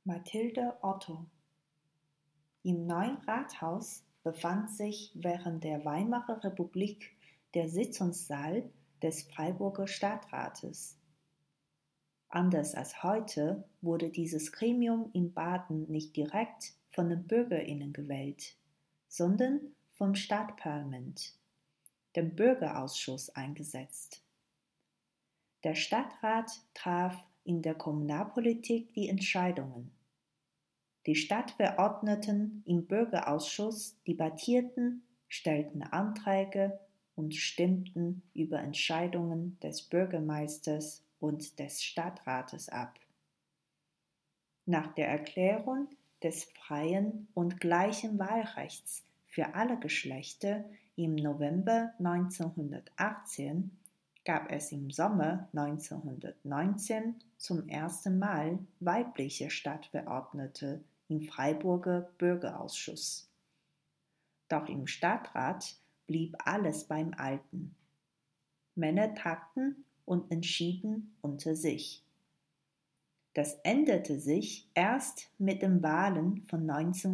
Mathilde Otto. Im neuen Rathaus befand sich während der Weimarer Republik der Sitzungssaal des Freiburger Stadtrates. Anders als heute wurde dieses Gremium in Baden nicht direkt von den BürgerInnen gewählt, sondern vom Stadtparlament, dem Bürgerausschuss, eingesetzt. Der Stadtrat traf in der Kommunalpolitik die Entscheidungen. Die Stadtverordneten im Bürgerausschuss debattierten, stellten Anträge und stimmten über Entscheidungen des Bürgermeisters und des Stadtrates ab. Nach der Erklärung des freien und gleichen Wahlrechts für alle Geschlechter im November 1918 gab es im Sommer 1919 zum ersten Mal weibliche Stadtverordnete im Freiburger Bürgerausschuss. Doch im Stadtrat blieb alles beim Alten. Männer tagten und entschieden unter sich. Das änderte sich erst mit den Wahlen von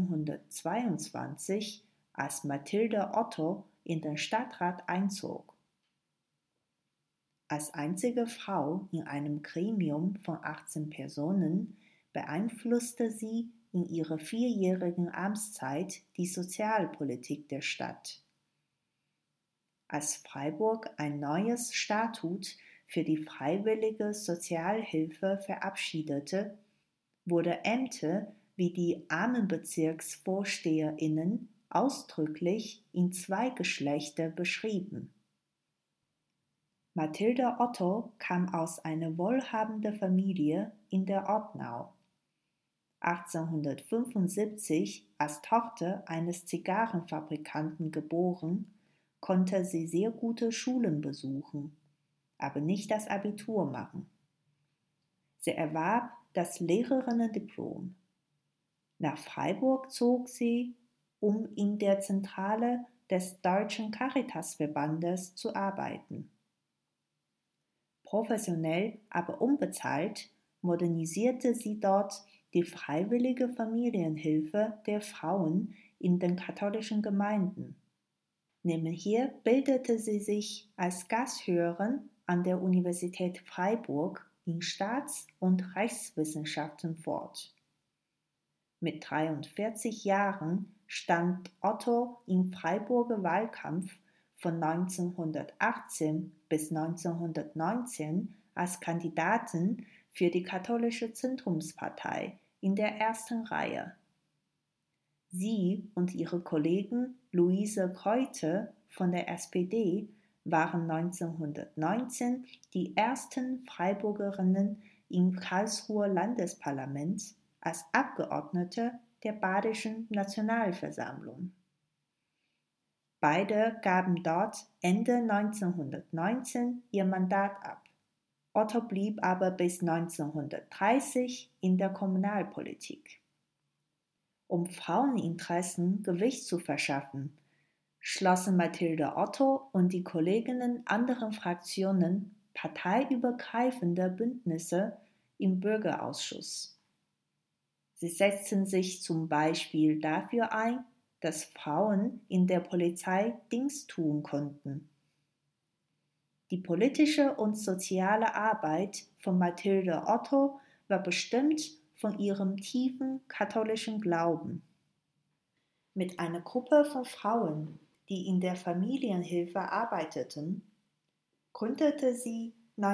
1922, als Mathilde Otto in den Stadtrat einzog. Als einzige Frau in einem Gremium von 18 Personen beeinflusste sie in ihrer 4-jährigen Amtszeit die Sozialpolitik der Stadt. Als Freiburg ein neues Statut für die freiwillige Sozialhilfe verabschiedete, wurde Ämter wie die ArmenbezirksvorsteherInnen ausdrücklich in 2 Geschlechter beschrieben. Mathilde Otto kam aus einer wohlhabenden Familie in der Ortnau. 1875 als Tochter eines Zigarrenfabrikanten geboren, konnte sie sehr gute Schulen besuchen, aber nicht das Abitur machen. Sie erwarb das Lehrerinnendiplom. Nach Freiburg zog sie, um in der Zentrale des Deutschen Caritasverbandes zu arbeiten. Professionell, aber unbezahlt, modernisierte sie dort die freiwillige Familienhilfe der Frauen in den katholischen Gemeinden. Nebenher bildete sie sich als Gasthörerin an der Universität Freiburg in Staats- und Rechtswissenschaften fort. Mit 43 Jahren stand Otto im Freiburger Wahlkampf von 1918 bis 1919 als Kandidatin für die katholische Zentrumspartei in der ersten Reihe. Sie und ihre Kollegen Luise Greuter von der SPD waren 1919 die ersten Freiburgerinnen im Karlsruher Landesparlament als Abgeordnete der Badischen Nationalversammlung. Beide gaben dort Ende 1919 ihr Mandat ab. Otto blieb aber bis 1930 in der Kommunalpolitik. Um Fraueninteressen Gewicht zu verschaffen, schlossen Mathilde Otto und die Kolleginnen anderen Fraktionen parteiübergreifende Bündnisse im Bürgerausschuss. Sie setzten sich zum Beispiel dafür ein, dass Frauen in der Polizei Dienst tun konnten. Die politische und soziale Arbeit von Mathilde Otto war bestimmt von ihrem tiefen katholischen Glauben. Mit einer Gruppe von Frauen, die in der Familienhilfe arbeiteten, gründete sie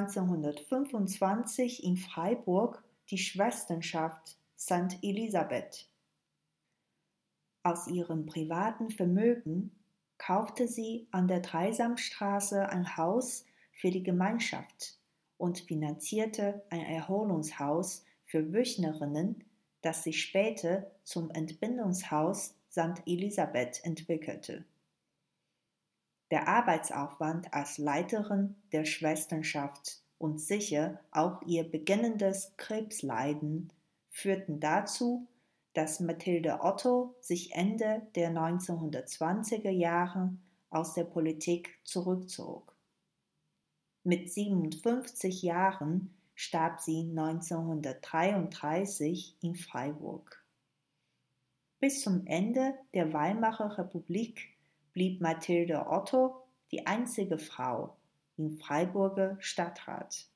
1925 in Freiburg die Schwesternschaft St. Elisabeth. Aus ihrem privaten Vermögen kaufte sie an der Dreisamstraße ein Haus für die Gemeinschaft und finanzierte ein Erholungshaus für Wöchnerinnen, das sich später zum Entbindungshaus St. Elisabeth entwickelte. Der Arbeitsaufwand als Leiterin der Schwesternschaft und sicher auch ihr beginnendes Krebsleiden führten dazu, dass Mathilde Otto sich Ende der 1920er Jahre aus der Politik zurückzog. Mit 57 Jahren starb sie 1933 in Freiburg. Bis zum Ende der Weimarer Republik blieb Mathilde Otto die einzige Frau im Freiburger Stadtrat.